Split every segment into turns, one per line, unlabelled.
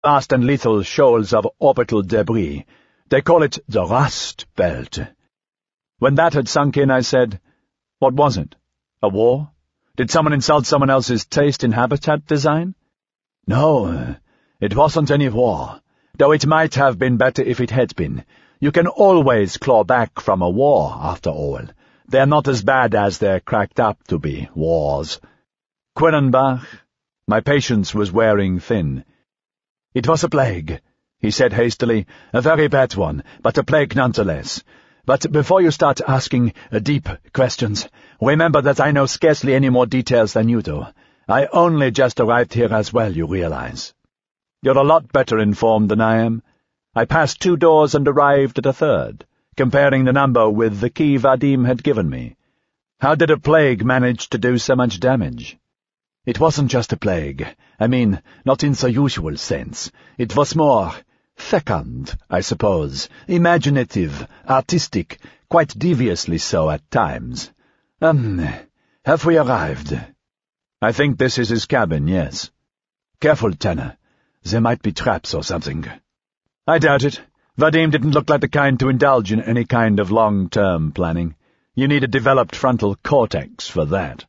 Vast and lethal shoals of orbital debris. They call it the Rust Belt. When that had sunk in, I said, "What was it? A war? Did someone insult someone else's taste in habitat design?" "No, it wasn't any war, though it might have been better if it had been. You can always claw back from a war, after all. They're not as bad as they're cracked up to be, wars." "Quedlinburg." My patience was wearing thin. "It was a plague," he said hastily. "A very bad one, but a plague nonetheless. But before you start asking deep questions, remember that I know scarcely any more details than you do. I only just arrived here as well, you realize." "You're a lot better informed than I am." I passed 2 doors and arrived at a third, comparing the number with the key Vadim had given me. How did a plague manage to do so much damage? "It wasn't just a plague. I mean, not in the usual sense. It was more fecund, I suppose, imaginative, artistic, quite deviously so at times. Have we arrived?" "I think this is his cabin, yes." "Careful, Tanner. There might be traps or something." "I doubt it. Vadim didn't look like the kind to indulge in any kind of long-term planning. You need a developed frontal cortex for that."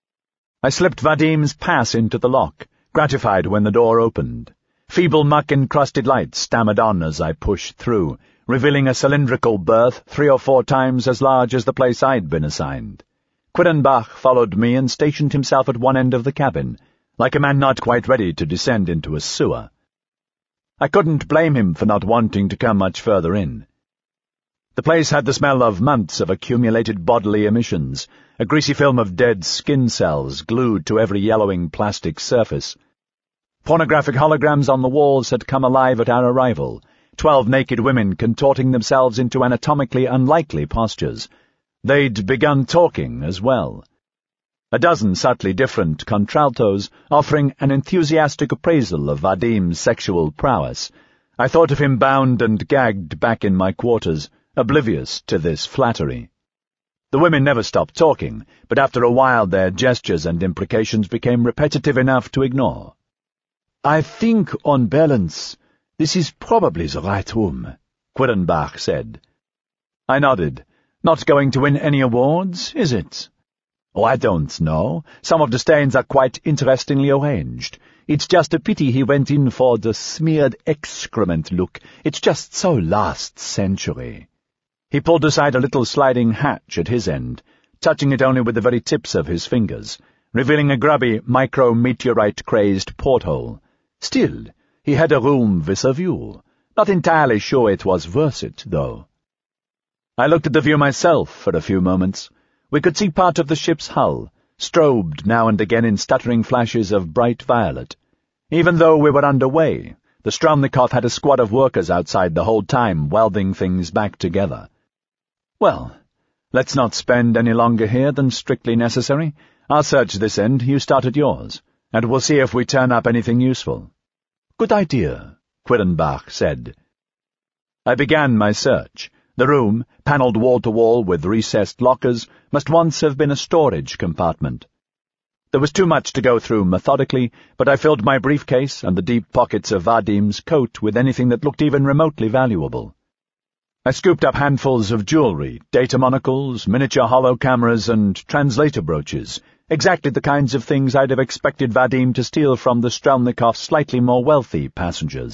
I slipped Vadim's pass into the lock, gratified when the door opened. Feeble muck-encrusted light stammered on as I pushed through, revealing a cylindrical berth 3 or 4 times as large as the place I'd been assigned. Quedlinburg followed me and stationed himself at one end of the cabin, like a man not quite ready to descend into a sewer. I couldn't blame him for not wanting to come much further in. The place had the smell of months of accumulated bodily emissions, a greasy film of dead skin cells glued to every yellowing plastic surface. Pornographic holograms on the walls had come alive at our arrival, 12 naked women contorting themselves into anatomically unlikely postures. They'd begun talking as well. A dozen subtly different contraltos offering an enthusiastic appraisal of Vadim's sexual prowess. I thought of him bound and gagged back in my quarters, oblivious to this flattery. The women never stopped talking, but after a while their gestures and imprecations became repetitive enough to ignore. "I think, on balance, this is probably the right room," Quedlinburg said. I nodded. "Not going to win any awards, is it?" "Oh, I don't know. Some of the stains are quite interestingly arranged. It's just a pity he went in for the smeared excrement look. It's just so last century." He pulled aside a little sliding hatch at his end, touching it only with the very tips of his fingers, revealing a grubby, micro-meteorite-crazed porthole. Still, he had a room with a view. Not entirely sure it was worth it, though. I looked at the view myself for a few moments. We could see part of the ship's hull, strobed now and again in stuttering flashes of bright violet. Even though we were underway, the Strelnikov had a squad of workers outside the whole time, welding things back together. "Well, let's not spend any longer here than strictly necessary. I'll search this end, you start at yours, and we'll see if we turn up anything useful." "Good idea," Quedlinburg said. I began my search. The room, panelled wall-to-wall with recessed lockers, must once have been a storage compartment. There was too much to go through methodically, but I filled my briefcase and the deep pockets of Vadim's coat with anything that looked even remotely valuable. I scooped up handfuls of jewelry, data monocles, miniature hollow cameras, and translator brooches, exactly the kinds of things I'd have expected Vadim to steal from the Strelnikov's slightly more wealthy passengers.